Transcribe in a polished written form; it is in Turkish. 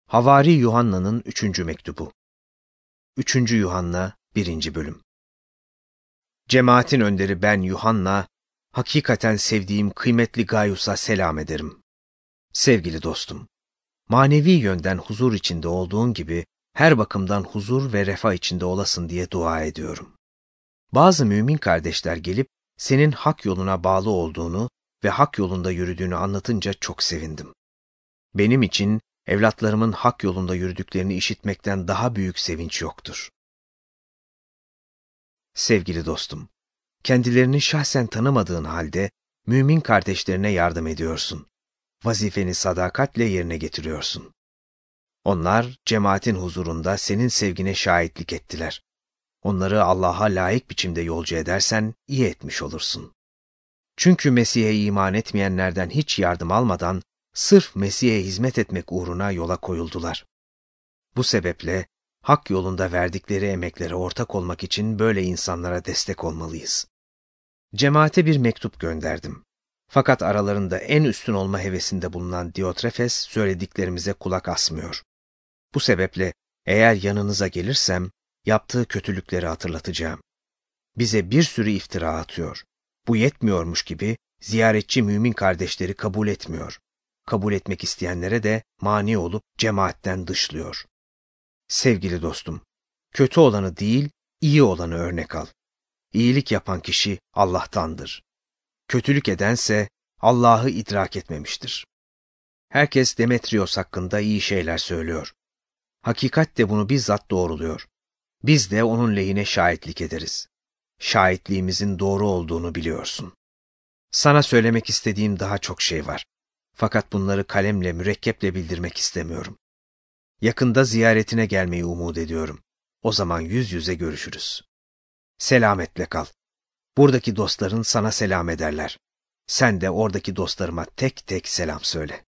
Havari Yuhanna'nın 3. mektubu. 3. Yuhanna 1. bölüm. Cemaatin önderi ben Yuhanna, hakikaten sevdiğim kıymetli Gaius'a selam ederim. Sevgili dostum, manevi yönden huzur içinde olduğun gibi, her bakımdan huzur ve refah içinde olasın diye dua ediyorum. Bazı mümin kardeşler gelip, senin hak yoluna bağlı olduğunu ve hak yolunda yürüdüğünü anlatınca çok sevindim. Benim için, evlatlarımın hak yolunda yürüdüklerini işitmekten daha büyük sevinç yoktur. Sevgili dostum, kendilerini şahsen tanımadığın halde mümin kardeşlerine yardım ediyorsun. Vazifeni sadakatle yerine getiriyorsun. Onlar cemaatin huzurunda senin sevgine şahitlik ettiler. Onları Allah'a layık biçimde yolcu edersen iyi etmiş olursun. Çünkü Mesih'e iman etmeyenlerden hiç yardım almadan sırf Mesih'e hizmet etmek uğruna yola koyuldular. Bu sebeple hak yolunda verdikleri emeklere ortak olmak için böyle insanlara destek olmalıyız. Cemaate bir mektup gönderdim. Fakat aralarında en üstün olma hevesinde bulunan Diotrefes söylediklerimize kulak asmıyor. Bu sebeple eğer yanınıza gelirsem yaptığı kötülükleri hatırlatacağım. Bize bir sürü iftira atıyor. Bu yetmiyormuş gibi ziyaretçi mümin kardeşleri kabul etmiyor. Kabul etmek isteyenlere de mani olup cemaatten dışlıyor. Sevgili dostum, kötü olanı değil, iyi olanı örnek al. İyilik yapan kişi Allah'tandır. Kötülük edense Allah'ı idrak etmemiştir. Herkes Demetrios hakkında iyi şeyler söylüyor. Hakikat de bunu bizzat doğruluyor. Biz de onun lehine şahitlik ederiz. Şahitliğimizin doğru olduğunu biliyorsun. Sana söylemek istediğim daha çok şey var. Fakat bunları kalemle, mürekkeple bildirmek istemiyorum. Yakında ziyaretine gelmeyi umut ediyorum. O zaman yüz yüze görüşürüz. Selametle kal. Buradaki dostların sana selam ederler. Sen de oradaki dostlarıma tek tek selam söyle.